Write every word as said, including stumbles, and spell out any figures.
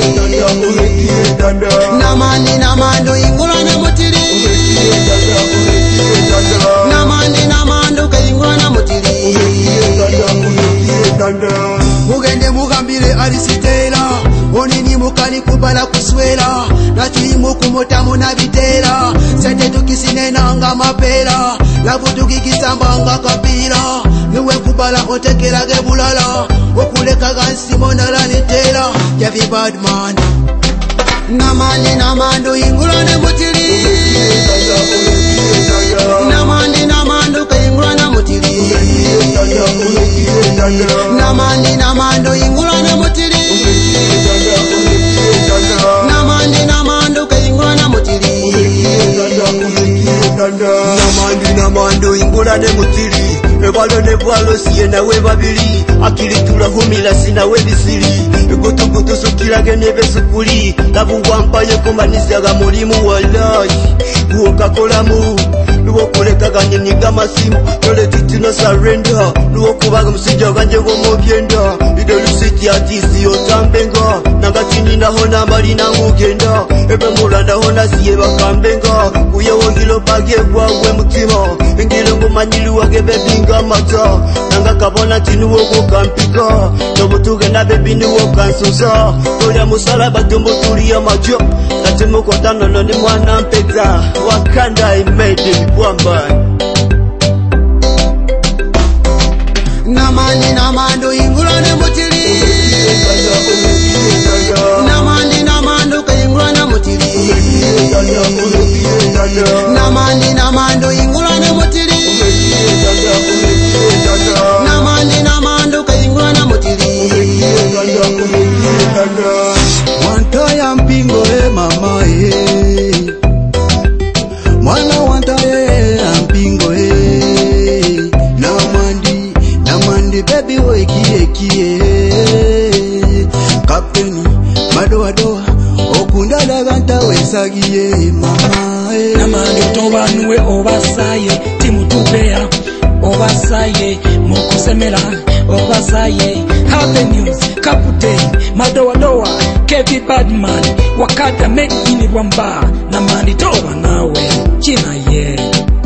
Namandi namando ingula na mutiri Namandi namando ingula na mutiri Mugende mugambire alisitera Onini mukali kubala kuswera Natuli kumota muna bitera Sente tukisinena nga mapera Lavu tukikisamba nga kapira Niwe kubala otekera gebulala Okuleka gansi monala nitera Javi Badman Namandi namando ingula ne mutiri Namandi namando ingula na mutiri Namandi namando ingula na mutiri Namandi namando ingula na mutiri Namandi namando ingula ne mutiri Ebalo ne bwalo siye nawe babiri Akili tulahumila sinawe bisiri Gutugutu sukirage nebe sukuli Kabungwa mpaye kumbanizaga mulimu walayi Uoka kolamu Luo kuleka ganye niga masimu Tole titi no surrender Luo kubaga msija ganje gomo bienda Ide lusiti atisi yotambenga Nanga chini na hona mbali na ngugenda Ebe mulanda hona siye bakambenga Kuye wogilo page wawe mutima Ngile ngumanyilu wage bebinga mata Nanga kabona chini wogo kampika Nobutuge na bebi ni wokansusa Toya musalaba tumbo turi ya majo Natimu kwa tano no ni mwana mpeza Wakanda I made it Wamba Namandi namando ingula ne mutiri Namandi namando ingula na mutiri Namandi namando ingula ne mutiri Namandi namando ingula na mutiri Wantaya mpingo e mama e Mwana wantaye ampingo e Namandi, namandi baby wekie kie Kapeni, madoa doa Okundala ganta wesagie mama e Namandi toba nuwe obasaye Timu tupea obasaye Mokusemela obasaye Have news, kapute Madoa doa, Kevi Badman Wakata make ini wamba Namandi toba nawe China ye